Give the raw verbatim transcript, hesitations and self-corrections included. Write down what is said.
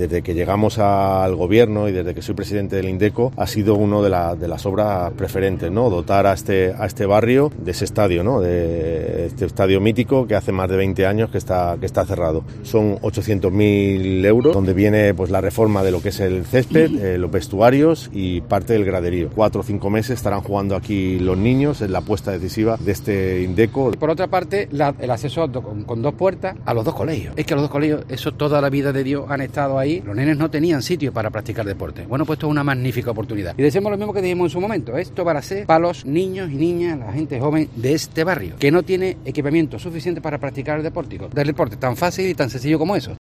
Desde que llegamos al gobierno y desde que soy presidente del Indeco ha sido una de, la, de las obras preferentes, ¿no? Dotar a este, a este barrio de ese estadio, ¿no? De este estadio mítico que hace más de veinte años que está, que está cerrado. Son ochocientos mil euros, donde viene pues la reforma de lo que es el césped, eh, los vestuarios y parte del graderío. Cuatro o cinco meses estarán jugando aquí los niños, en la apuesta decisiva de este Indeco. Por otra parte, la, el acceso con, con dos puertas a los dos colegios. Es que los dos colegios, eso toda la vida de Dios han estado ahí. Los nenes no tenían sitio para practicar deporte. Bueno, pues esto es una magnífica oportunidad. Y decimos lo mismo que dijimos en su momento. Esto va a ser para los niños y niñas, la gente joven de este barrio, que no tiene equipamiento suficiente para practicar el deporte. Del deporte tan fácil y tan sencillo como eso.